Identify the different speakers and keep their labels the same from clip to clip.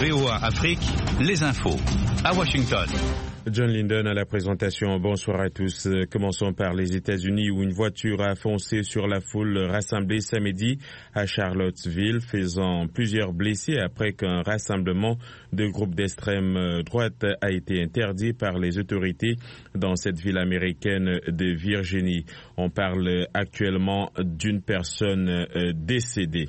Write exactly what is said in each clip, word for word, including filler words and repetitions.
Speaker 1: V O A Afrique, les infos. À Washington.
Speaker 2: John Linden à la présentation. Bonsoir à tous. Commençons par les États-Unis où une voiture a foncé sur la foule rassemblée samedi à Charlottesville, faisant plusieurs blessés après qu'un rassemblement de groupes d'extrême droite a été interdit par les autorités dans cette ville américaine de Virginie. On parle actuellement d'une personne décédée.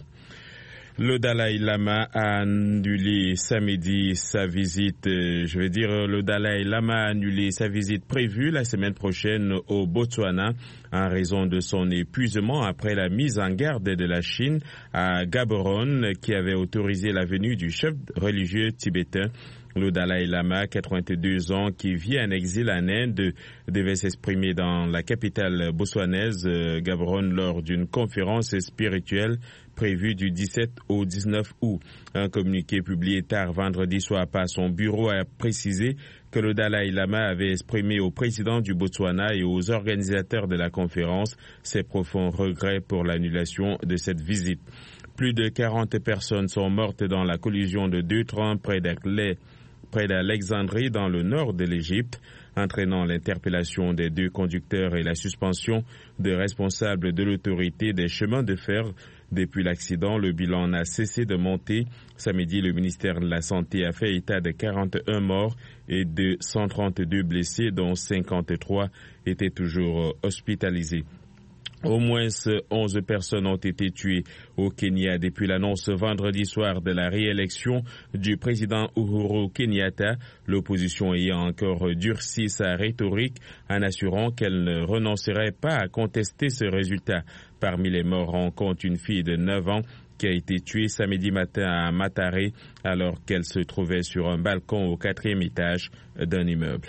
Speaker 2: Le Dalai Lama a annulé samedi sa visite, je veux dire, le Dalai Lama a annulé sa visite prévue la semaine prochaine au Botswana en raison de son épuisement après la mise en garde de la Chine à Gaborone qui avait autorisé la venue du chef religieux tibétain. Le Dalai Lama, quatre-vingt-deux ans, qui vit en exil en Inde, devait s'exprimer dans la capitale botswanaise, Gaborone, lors d'une conférence spirituelle prévue du dix-sept au dix-neuf août. Un communiqué publié tard vendredi soir par son bureau a précisé que le Dalai Lama avait exprimé au président du Botswana et aux organisateurs de la conférence ses profonds regrets pour l'annulation de cette visite. Plus de quarante personnes sont mortes dans la collision de deux trains près d'Alexandrie, près d'Alexandrie dans le nord de l'Égypte, entraînant l'interpellation des deux conducteurs et la suspension de responsables de l'autorité des chemins de fer. Depuis l'accident, le bilan n'a cessé de monter. Samedi, le ministère de la Santé a fait état de quarante et un morts et de cent trente-deux blessés, dont cinquante-trois étaient toujours hospitalisés. Au moins onze personnes ont été tuées au Kenya depuis l'annonce vendredi soir de la réélection du président Uhuru Kenyatta, l'opposition ayant encore durci sa rhétorique en assurant qu'elle ne renoncerait pas à contester ce résultat. Parmi les morts, on compte une fille de neuf ans qui a été tuée samedi matin à Mataré alors qu'elle se trouvait sur un balcon au quatrième étage d'un immeuble.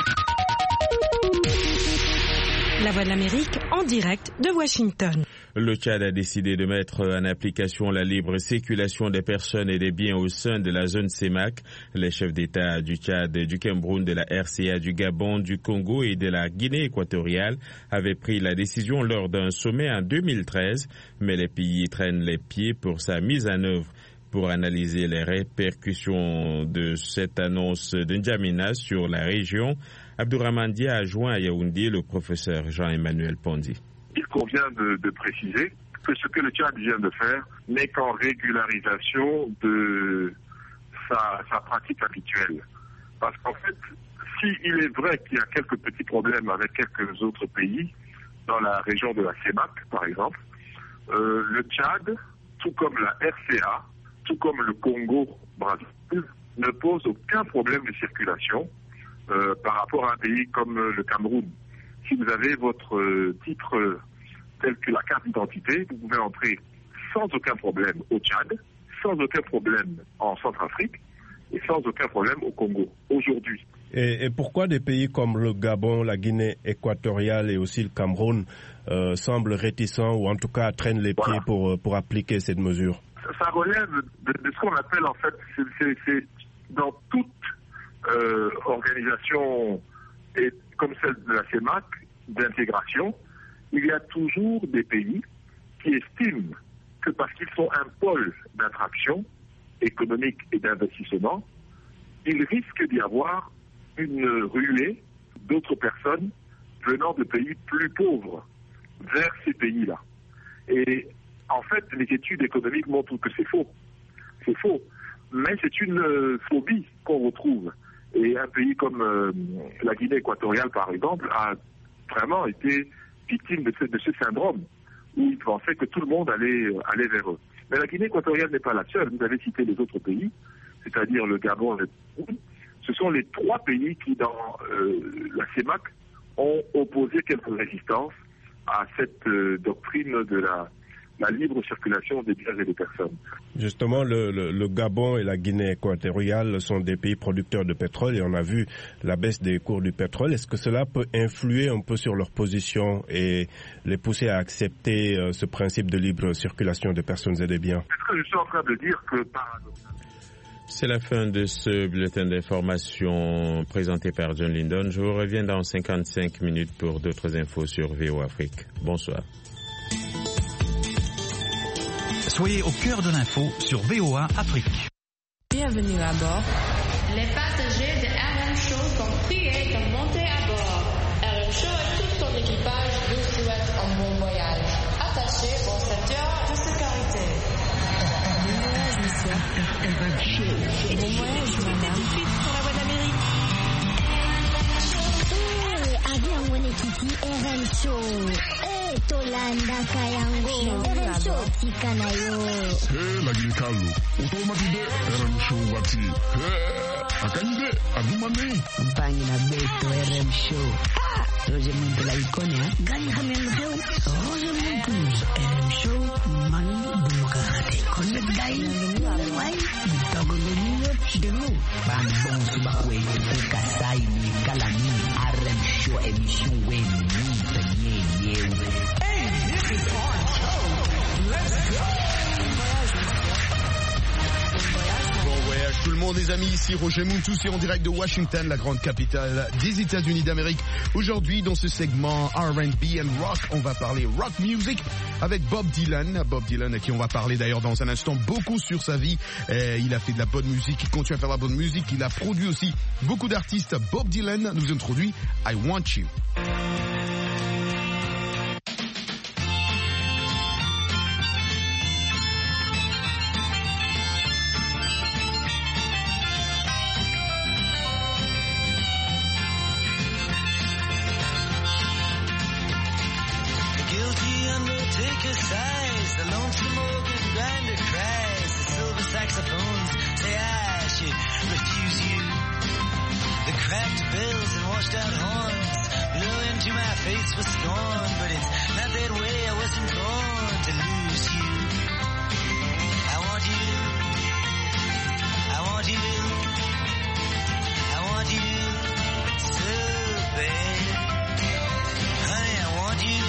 Speaker 3: La Voix de l'Amérique en direct de Washington.
Speaker 2: Le Tchad a décidé de mettre en application la libre circulation des personnes et des biens au sein de la zone C E M A C. Les chefs d'État du Tchad, du Cameroun, de la R C A, du Gabon, du Congo et de la Guinée équatoriale avaient pris la décision lors d'un sommet en deux mille treize, mais les pays traînent les pieds pour sa mise en œuvre. Pour analyser les répercussions de cette annonce de N'Djamena sur la région, Abdourahmane Dia a joint à Yaoundé le professeur Jean-Emmanuel Pondy.
Speaker 4: Il convient de, de préciser que ce que le Tchad vient de faire n'est qu'en régularisation de sa, sa pratique habituelle. Parce qu'en fait, s'il est vrai qu'il y a quelques petits problèmes avec quelques autres pays, dans la région de la C E M A C par exemple, euh, le Tchad, tout comme la R C A, tout comme le Congo-Brazzaville, ne pose aucun problème de circulation euh, par rapport à un pays comme le Cameroun. Si vous avez votre euh, titre euh, tel que la carte d'identité, vous pouvez entrer sans aucun problème au Tchad, sans aucun problème en Centrafrique et sans aucun problème au Congo, aujourd'hui.
Speaker 5: Et, et pourquoi des pays comme le Gabon, la Guinée équatoriale et aussi le Cameroun euh, semblent réticents ou en tout cas traînent les pieds voilà. pour, pour appliquer cette mesure?
Speaker 4: Ça relève de, de ce qu'on appelle en fait, c'est, c'est, c'est dans toute euh, organisation et, comme celle de la C E M A C, d'intégration, il y a toujours des pays qui estiment que parce qu'ils sont un pôle d'attraction économique et d'investissement, il risque d'y avoir une ruée d'autres personnes venant de pays plus pauvres vers ces pays-là. Et en fait, les études économiques montrent que c'est faux. C'est faux. Mais c'est une euh, phobie qu'on retrouve. Et un pays comme euh, la Guinée équatoriale, par exemple, a vraiment été victime de ce, de ce syndrome, où ils pensaient que tout le monde allait, euh, allait vers eux. Mais la Guinée équatoriale n'est pas la seule. Vous avez cité les autres pays, c'est-à-dire le Gabon et le Cameroun. Ce sont les trois pays qui, dans euh, la C E M A C, ont opposé quelques résistances à cette euh, doctrine de la la libre circulation des biens et des personnes.
Speaker 5: Justement, le, le, le Gabon et la Guinée équatoriale sont des pays producteurs de pétrole et on a vu la baisse des cours du pétrole. Est-ce que cela peut influer un peu sur leur position et les pousser à accepter euh, ce principe de libre circulation des personnes et des biens?
Speaker 4: Est-ce que je suis en train de dire que par...
Speaker 2: C'est la fin de ce bulletin d'information présenté par John Linden. Je vous reviens dans cinquante-cinq minutes pour d'autres infos sur V O A Afrique. Bonsoir.
Speaker 1: Soyez au cœur de l'info sur V O A Afrique.
Speaker 3: Bienvenue à bord.
Speaker 6: Les passagers de R M Show sont priés de monter à bord. R M Show et tout son équipage vous souhaitent un bon voyage. Attachez vos ceintures de sécurité.
Speaker 3: Bon voyage, monsieur. Bon voyage, madame. Tout de suite sur la voie d'Amérique.
Speaker 7: Avion Wenekiti R M Show. Eh, Tolanda Kayango. R M Show Tikanayo.
Speaker 8: Eh, lagi kalu. Otomatide R M Show wati. Eh, akande adumane.
Speaker 9: Mpangi na beto R M Show. Ah, Roger Muntu la ikonia.
Speaker 7: Gani hamendo.
Speaker 9: Roger Muntu R M Show. Mani bumuka hati. Connect guy. Why? Tagolonyo denu. Bang bong subakwe. Kasai ni kalami. R M Show emission when you penye yew.
Speaker 10: Hey, this is our show. Let's go.
Speaker 11: Bon voyage tout le monde les amis, ici Roger Muntu, c'est en direct de Washington, la grande capitale des États-Unis d'Amérique. Aujourd'hui dans ce segment R and B and rock, on va parler rock music avec Bob Dylan. Bob Dylan à qui on va parler d'ailleurs dans un instant beaucoup sur sa vie. Euh, il a fait de la bonne musique, il continue à faire de la bonne musique, il a produit aussi beaucoup d'artistes. Bob Dylan nous introduit I Want You.
Speaker 12: Sighs, the lonesome organ grinder cries, the silver saxophones say I should refuse you. The cracked bells and washed out horns blow into my face with scorn, but it's not that way, I wasn't born to lose you. I want you, I want you, I want you so bad. Honey, I want you.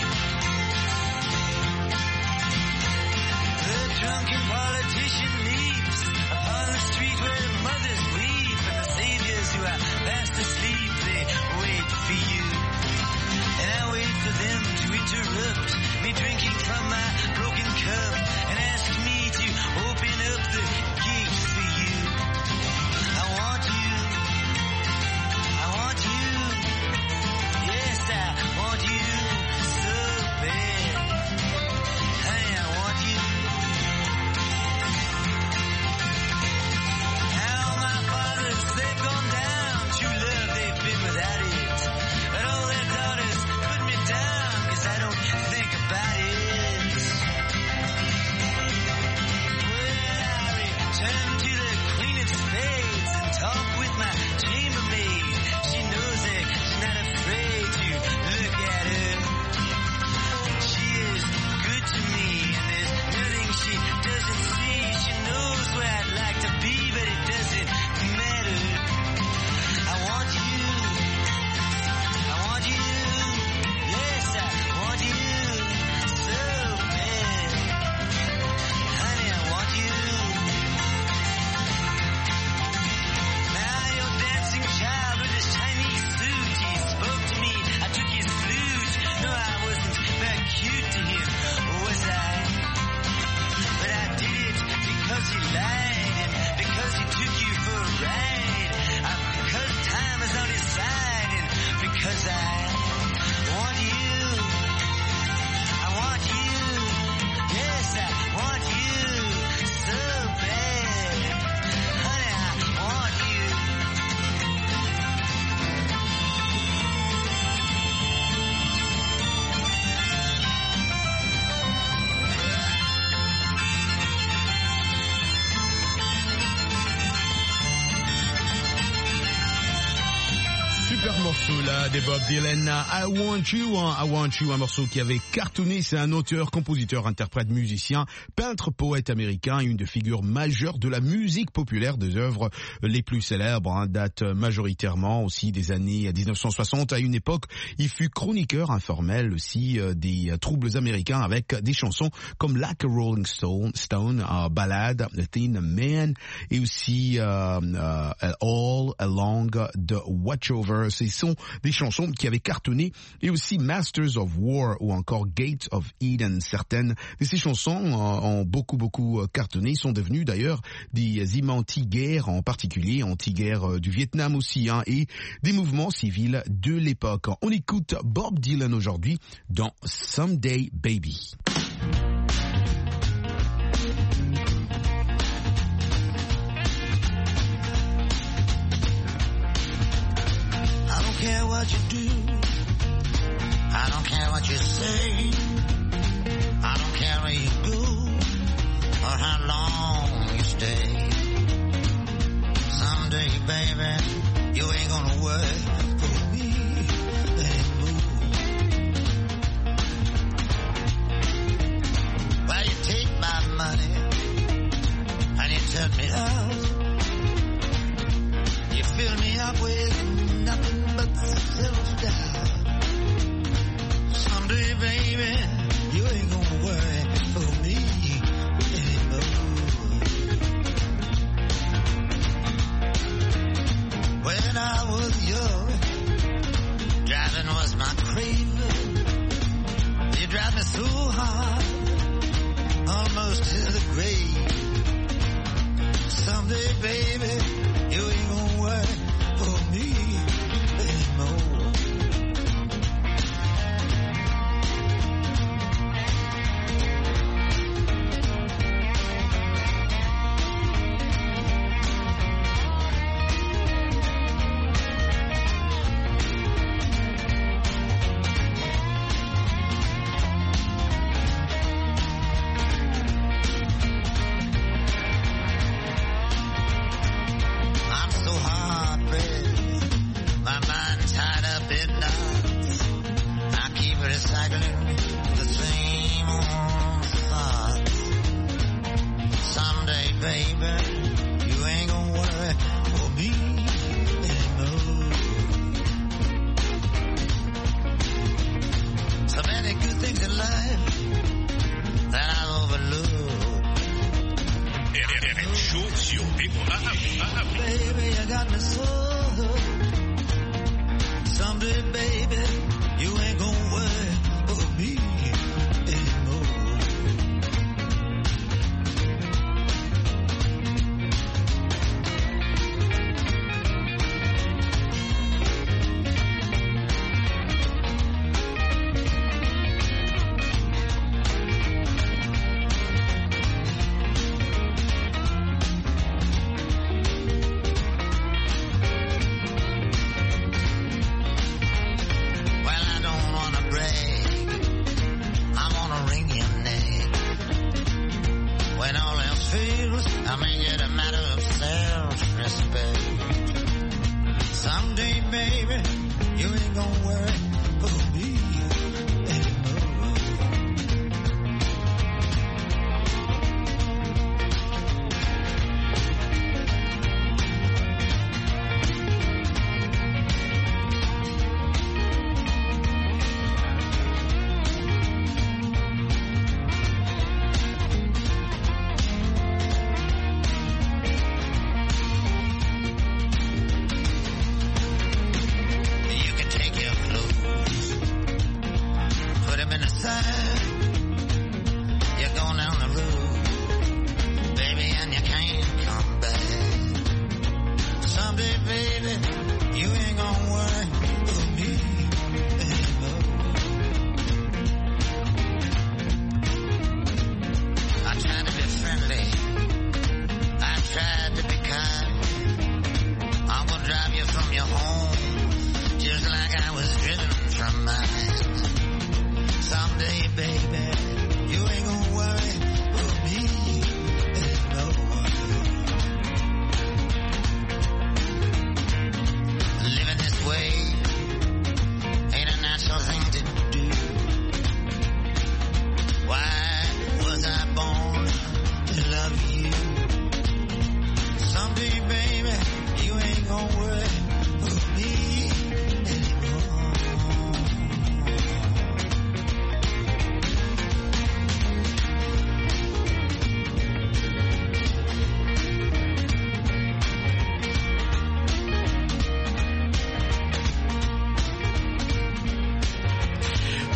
Speaker 12: Drunken politician leaps upon the street where mothers weep and the saviors who are fast asleep, they wait for you. And I wait for them to interrupt me drinking from my broken cup and ask me to open up the gate for you. I want you. I want you. Yes, I want you so bad. Honey, I want you. They've gone down, true love they've been without it. But all their daughters put me down, cause I don't think about it. Well, I return to the Queen of Spades and talk with my chambermaid. She knows that she's not afraid to look at her. She is good to me and there's nothing she doesn't see. She knows where I'd like to be, but it doesn't matter. I want you. I want you. Yes, I want you so bad. Honey, I want you. Now your dancing child with his Chinese suit, he spoke to me. I took his flute. No, I wasn't very cute to him, was I? But I did it because he lied and because he took you for a ride. I'm, because time is on his side and because I want you. I want you. Yes, I want you so bad. Honey, I want you.
Speaker 11: Super morceau là des Bob Dylan, I Want You, hein, I Want You, un morceau qui avait cartonné. C'est un auteur, compositeur, interprète, musicien, peintre, poète américain, une des figures majeures de la musique populaire. Des œuvres les plus célèbres hein, datent majoritairement aussi des années dix-neuf cent soixante. À une époque, il fut chroniqueur informel aussi euh, des euh, troubles américains avec des chansons comme Like a Rolling Stone, Stone uh, Ballade, The Thin Man et aussi euh, euh, All Along the Watchover Ce sont des chansons qui avaient cartonné, et aussi Masters of War ou encore Gate of Eden. Certaines de ces chansons ont beaucoup beaucoup cartonné, ils sont devenus d'ailleurs des hymnes anti-guerre, en particulier anti-guerre du Vietnam aussi, hein, et des mouvements civils de l'époque. On écoute Bob Dylan aujourd'hui dans Someday Baby.
Speaker 13: I don't care what you do, I don't care what you say, I don't care where you go or how long you stay. Someday, baby, you ain't gonna work for me anymore. Well, you take my money and you turn me out. You fill me up with nothing but self-doubt. Someday, baby, you ain't gonna worry for me anymore. When I was young, driving was my craving. You drive me so hard, almost to the grave. Someday, baby, you ain't gonna worry for me anymore.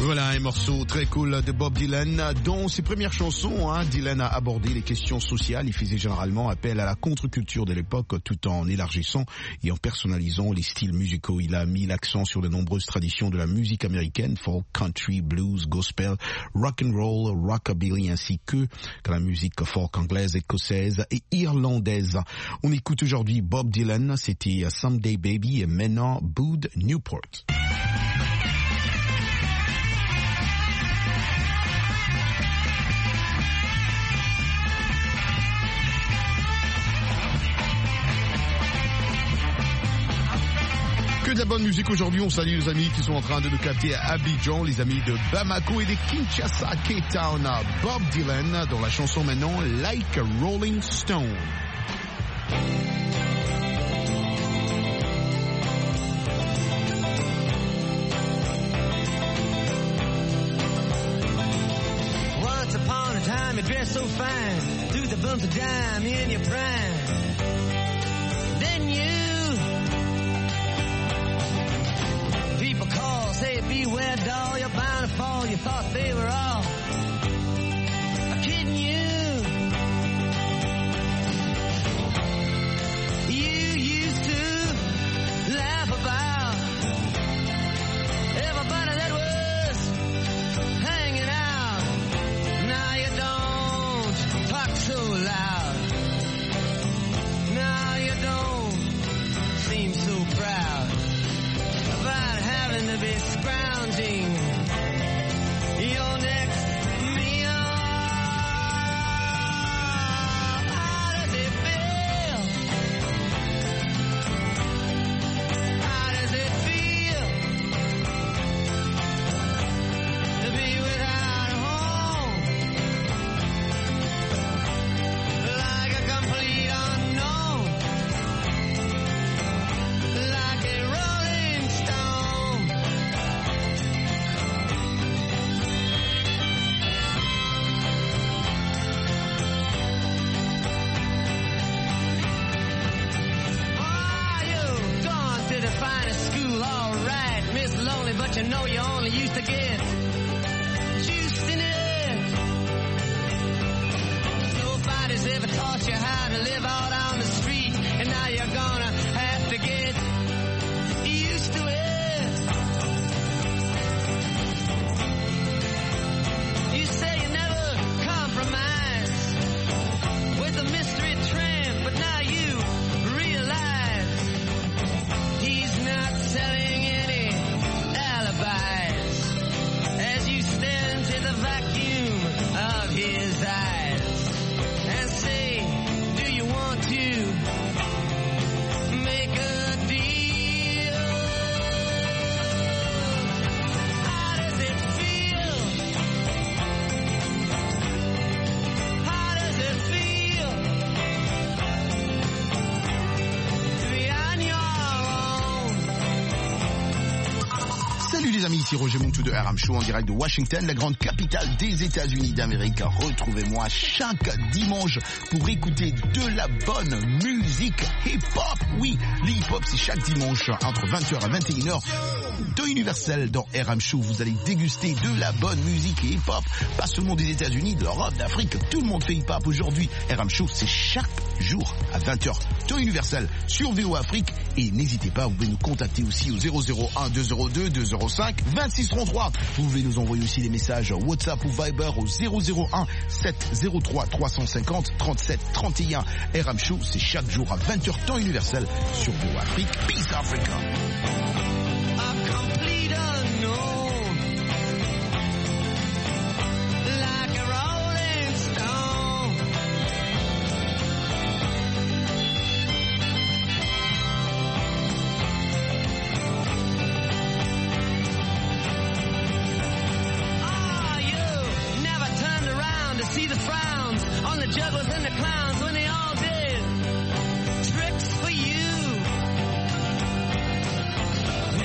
Speaker 11: Voilà un morceau très cool de Bob Dylan. Dans ses premières chansons, hein, Dylan a abordé les questions sociales. Il faisait généralement appel à la contre-culture de l'époque tout en élargissant et en personnalisant les styles musicaux. Il a mis l'accent sur de nombreuses traditions de la musique américaine, folk, country, blues, gospel, rock and roll, rockabilly, ainsi que que la musique folk anglaise, écossaise et irlandaise. On écoute aujourd'hui Bob Dylan, c'était Someday Baby et maintenant Bud Newport. Que de la bonne musique aujourd'hui. On salue les amis qui sont en train de nous capter à Abidjan, les amis de Bamako et de Kinshasa, Cape Town. Bob Dylan dans la chanson maintenant Like a Rolling Stone.
Speaker 14: Once upon a time you dressed so fine, threw the bumps of dime in your prime. Then you people call, say beware doll, you're bound to fall. You thought they were all kidding you. You used to laugh about everybody that was hanging out. Now you don't talk so loud. Now you don't seem so proud about having to be scrounging your next meal. How does it feel? How does it feel to be without a home? Like a complete unknown, like a rolling stone. Oh, you've gone to the finest school, all right, Miss Lonely, but you know you only used to get juiced in it. Nobody's ever taught you how to live out on the street, and now you're gonna have to get used to it. You say you never compromise with the mystery tramp, but now you realize he's not selling any alibis as you stare into the vacuum of his eyes and say, do you want to make a deal? How does it feel? How does it feel to be on your own?
Speaker 11: Salut les amis, ici Roger Montou de R M Show en direct de Washington, la grande capitale des États-Unis d'Amérique. Retrouvez-moi chaque dimanche pour écouter de la bonne musique hip-hop. Oui, le hip-hop c'est chaque dimanche entre vingt heures et vingt et une heures de Universel dans R M Show. Vous allez déguster de la bonne musique hip-hop, pas seulement des États-Unis, de l'Europe, d'Afrique. Tout le monde fait hip-hop aujourd'hui. R M Show c'est chaque jour à vingt heures de Universel sur V O Afrique. Et n'hésitez pas, vous pouvez nous contacter aussi au zéro zéro un deux zéro deux deux zéro cinq vingt-six trente-trois. Vous pouvez nous envoyer aussi des messages WhatsApp ou Viber au zéro zéro un sept zéro trois trois cent cinquante trente-sept trente et un. R M Show, c'est chaque jour à vingt heures temps universel sur V O Afrique. Peace Africa.
Speaker 14: A complete unknown, like a rolling stone. Oh, you never turned around to see the frowns on the jugglers and the clowns when they all did tricks for you.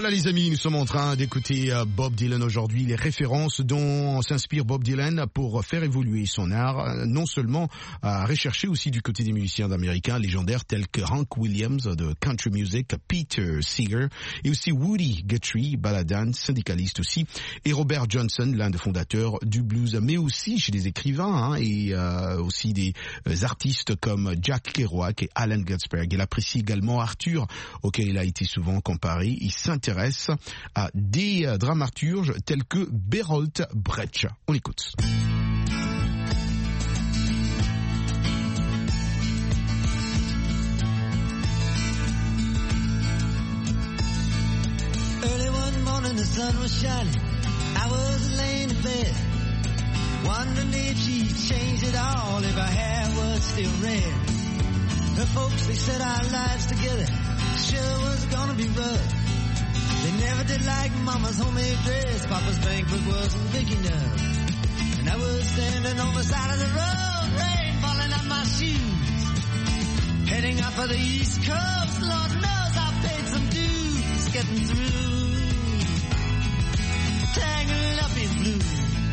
Speaker 11: Voilà les amis, nous sommes en train d'écouter Bob Dylan aujourd'hui, les références dont s'inspire Bob Dylan pour faire évoluer son art, non seulement à rechercher aussi du côté des musiciens américains légendaires tels que Hank Williams de country music, Peter Seeger et aussi Woody Guthrie, balladan, syndicaliste aussi, et Robert Johnson, l'un des fondateurs du blues, mais aussi chez les écrivains hein, et euh, aussi des artistes comme Jack Kerouac et Allen Ginsberg. Il apprécie également Arthur, auquel il a été souvent comparé. Il s'intéresse à des dramaturges tels que Bertolt Brecht. On écoute.
Speaker 14: Early one morning the sun was shining. I was laying in bed, wondering if she'd changed it all, if her hair was still red. Her folks, they said our lives together sure was gonna be rough. They never did like Mama's homemade dress. Papa's banquet wasn't big enough. And I was standing on the side of the road, rain falling on my shoes. Heading up for the East Coast, Lord knows I paid some dues. Getting through, tangled up in blue.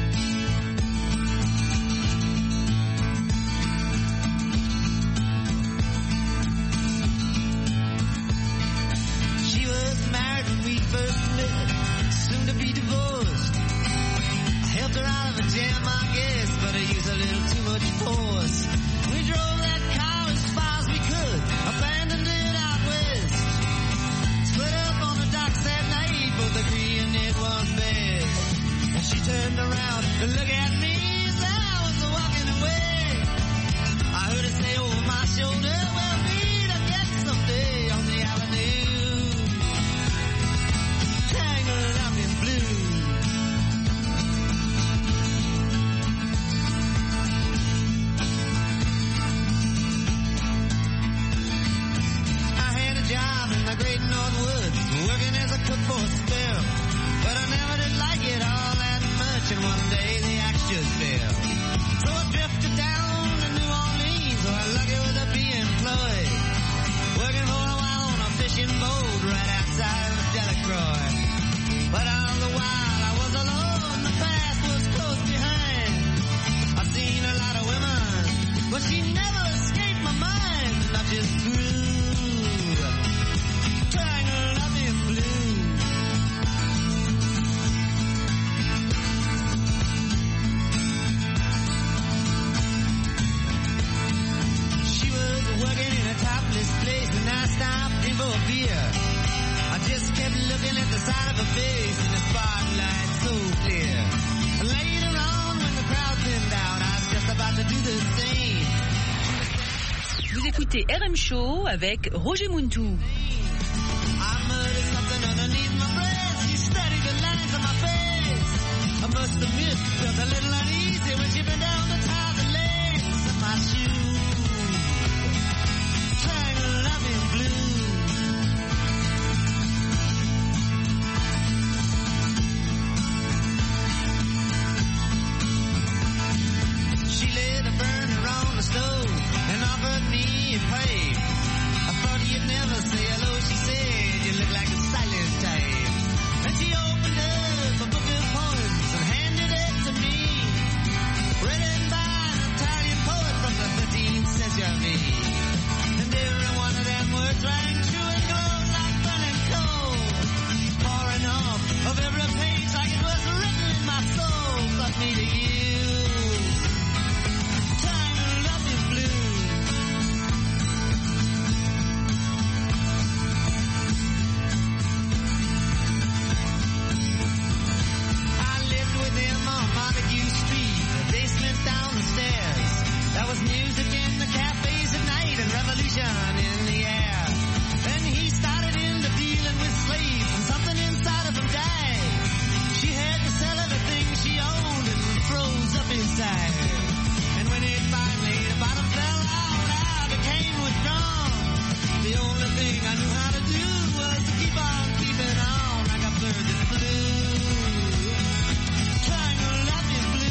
Speaker 14: First met, soon to be divorced. I helped her out of a jam, I guess, but I used a little too much force. We drove that car as far as we could, abandoned it out west. Split up on the docks that night, both agreeing it was best. And she turned around to look at me as I was walking away. I heard her say over my shoulder, we'll meet again someday on the avenue. Up in blue. I had a job in the great North Woods, working as a cook for a spell. But I never did like it all that much, and one day the axe just fell. So I drifted down to New Orleans, where lucky was to be employed. Working for a while on a fishing boat right outside of Delacroix. But all the while I was alone, the past was close behind. I've seen a lot of women, but she never escaped my mind. And I just grew, tangled up in blue. She was working in a topless place, and I stopped in for a beer. I just kept looking at the side of her face in the spotlight so clear. Later on, when the crowd thinned out, I was just about to do the same.
Speaker 15: Vous écoutez R M Show avec Roger Muntou.
Speaker 14: I muttered something underneath my breath. She studied the lines on my face. I must admit, felt a little uneasy when she bent down to tie the laces of my shoes. Tangled up in blue. Stove and offered me a pipe. I thought you'd never say hello, she said. You look like a silent type. And she opened up a book of poems and handed it to me. Written by an Italian poet from the thirteenth century. And every one of them words rang true and gold like burning coal. Pouring off of every page like it was written in my soul. But me to you. There was music in the cafes at night and revolution in the air. Then he started into dealing with slaves and something inside of him died. She had to sell everything she owned and froze up inside. And when it finally, the bottom fell out, I became withdrawn. The only thing I knew how to do was to keep on keeping on like a bird that flew. Tangled up in blue.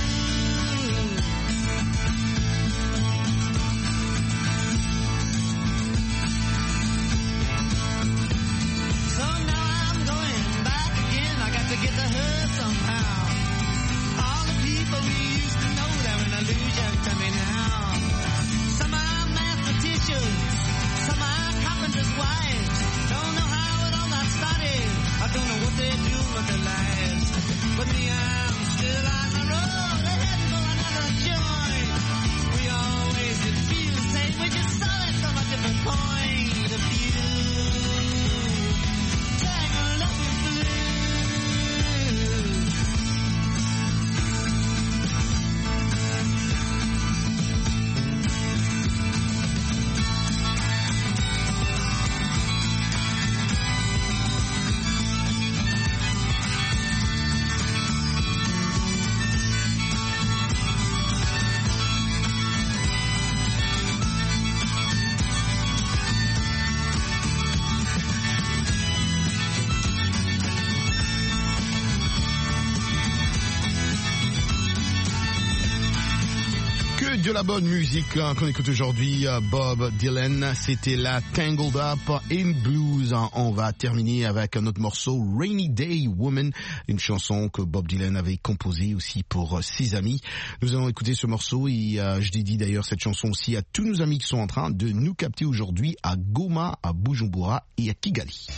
Speaker 11: Que de la bonne musique hein, qu'on écoute aujourd'hui, Bob Dylan. C'était la Tangled Up in Blues. On va terminer avec un autre morceau, Rainy Day Woman, une chanson que Bob Dylan avait composée aussi pour ses amis. Nous allons écouter ce morceau et euh, je dédie d'ailleurs cette chanson aussi à tous nos amis qui sont en train de nous capter aujourd'hui à Goma, à Bujumbura et à Kigali.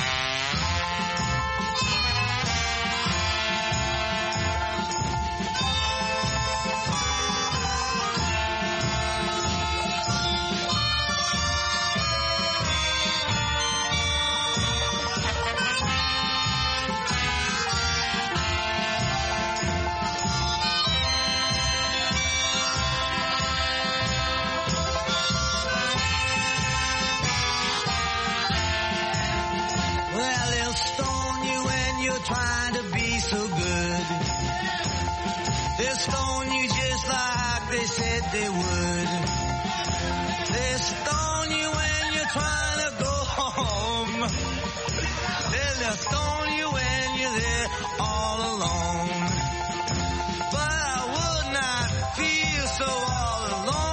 Speaker 14: Trying to be so good. They'll stone you just like they said they would. They'll stone you when you're trying to go home. They'll stone you when you're there all alone. But I would not feel so all alone.